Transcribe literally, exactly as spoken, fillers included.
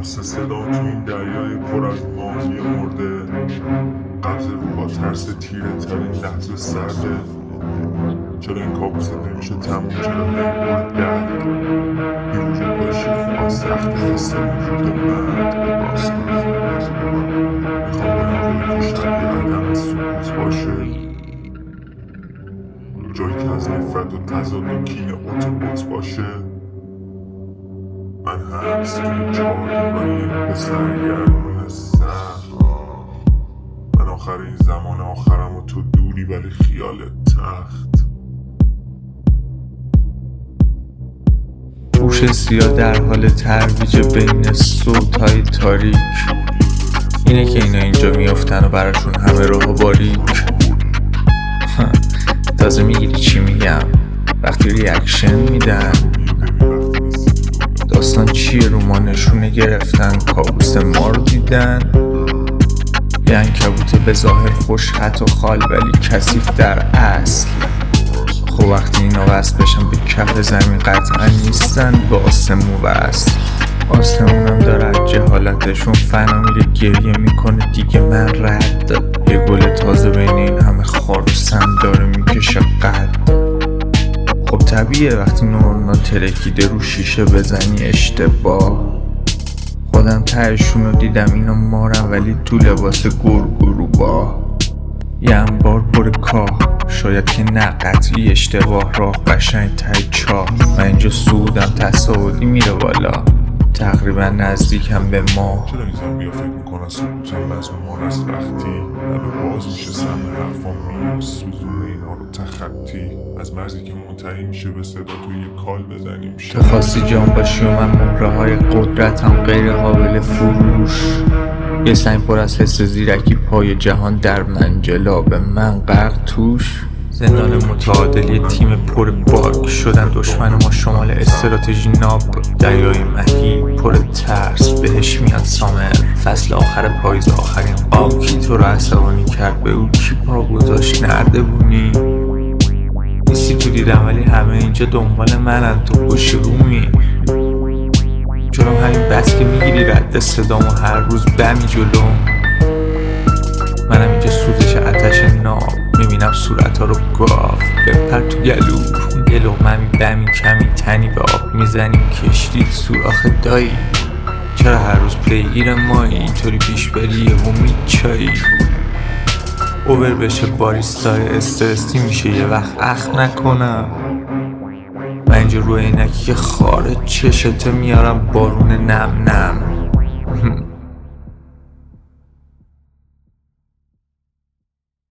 لمس صدا تو این دریای پر از ماهی مرده، قبض رو با ترس تیره ترین لحظه سرده. چرا این کابوس نمیشه تموم؟ چرا نمیبره درد؟ بی وجود باشی فقط سخت حس وجود مرد به باستان. میخوام برم جایی که شبیه عدم سکوت باشه، جایی که از نفرت و تضاد و کینه قط قط باشه. من هست توی چهار دیواری به سرگرمون سخت. من آخر این زمان آخرم و تو دوری ولی خیال تخت. هوش سیاه در حال ترویج بین صوت‌های تاریک. اینه که اینا اینجا میافتن و براشون همه راه باریک. تازه میگیری چی میگم وقتی ریاکشن میدن؟ داستان چیه؟ رو ما نشونه گرفتن، کابوس ما رو دیدن. یه عنکبوت به ظاهر خوش خط و خال ولی کثیف در اصل. خب وقتی اینا وصل بشن به کف زمین قطعا نیستن به آسمون وصل. آسمونم داره از جهالتشون فنا میره گریه میکنه دیگه من رد. یه گل تازه بین این همه خار و سم داره میکشه قد. خب طبیعیه وقتی نورنا ترکیده رو شیشه بزنی اشتباه. خودم تهشون رو دیدم اینا مارم ولی تو لباس گرگرو با یه انبار پر کاه. شاید که نه قطعی اشتباه راه قشنگ تای چاه. من اینجا سودم تصاعدی میره بالا تقریبا نزدیکم به ما. چرا این زن بیا فکر میکنن سکوتم مضمومان از وقتی لبه باز میشه سم حرفام میره سوزونه اینا رو تخطی از مرزی که منتهی میشه به صدا توی یه کال بزنیم. تو خواستی جان باشی و من مهره های قدرتم غیر قابل فروش. یه سنگ پر از حس زیرکی پای جهان در منجلا به من غرق توش. زندان متعادلی تیم پر باگ شدن دشمن ما شمال استراتژی ناب. دریای مهی پر ترس بهش میاد سامر. فصل آخر پاییز آخرین قاب. کی تو رو عصبانی کرد؟ به او کی پا گذاشت نرده بونی؟ نیستی تو دیدم ولی همه اینجا دنبال منن. تو خوش رومی جلوم همین بس که میگیری رد صدامو هر روز بمی جلوم. منم اینجا سوزش آتش ناب میبینم صورت ها رو گاف بپر تو گلو. یه لقمه بمی کمی تنی به آب میزنیم کشتی سوراخ دایی. چرا هر روز پیگیر مایی اینطوری پیش بری و میچایی؟ اوبر بشه باریستای استرسی میشه یه وقت اخ نکنم. من اینجا روی اینکی که خارج چشته میارم بارون نم نم.